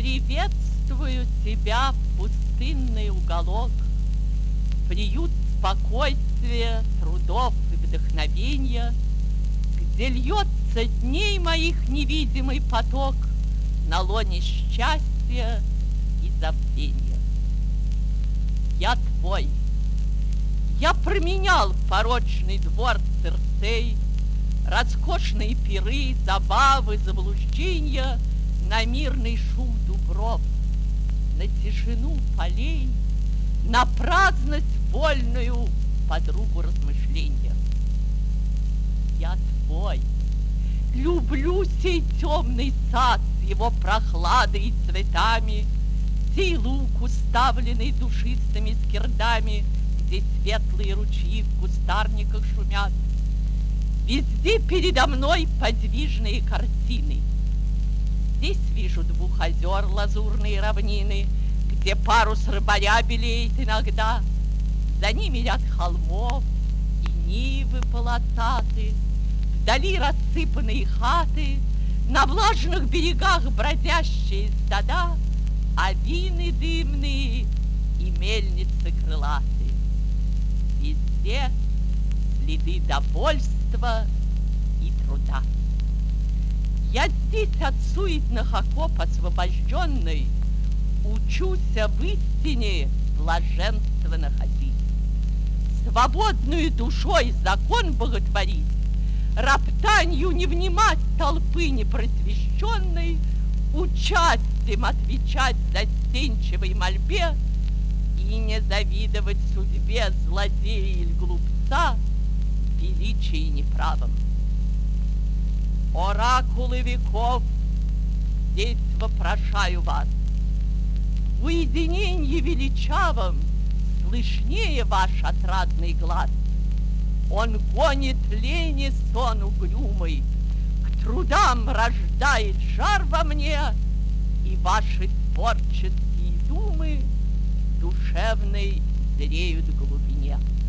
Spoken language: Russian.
Приветствую тебя, пустынный уголок, приют спокойствия, трудов и вдохновенья, где льется дней моих невидимый поток на лоне счастья и забвения. Я твой. Я променял порочный двор Цирцей, роскошные пиры, забавы, заблуждения на мирный шум дубров, на тишину полей, на праздность вольную подругу размышления. Я твой. Люблю сей темный сад с его прохладой и цветами, сей луг, уставленный душистыми скирдами, где светлые ручьи в кустарниках шумят. Везде передо мной подвижные картины. Здесь вижу 2 озер лазурные равнины, где парус рыбаря белеет иногда. За ними ряд холмов и нивы полосаты, вдали рассыпанные хаты, на влажных берегах бродящие стада, авины дымные и мельницы крылатые. Везде следы довольства и труда. Я здесь от суетных окоп освобожденный учусь в истине блаженства находить, свободную душой закон боготворить, роптанью не внимать толпы непросвещенной, участием отвечать застенчивой мольбе и не завидовать судьбе злодея или глупца в величии неправом. Оракулы веков, здесь вопрошаю вас. В уединении величавом слышнее ваш отрадный глаз. Он гонит лени сон угрюмый, к трудам рождает жар во мне, и ваши творческие думы душевной зреют в глубине.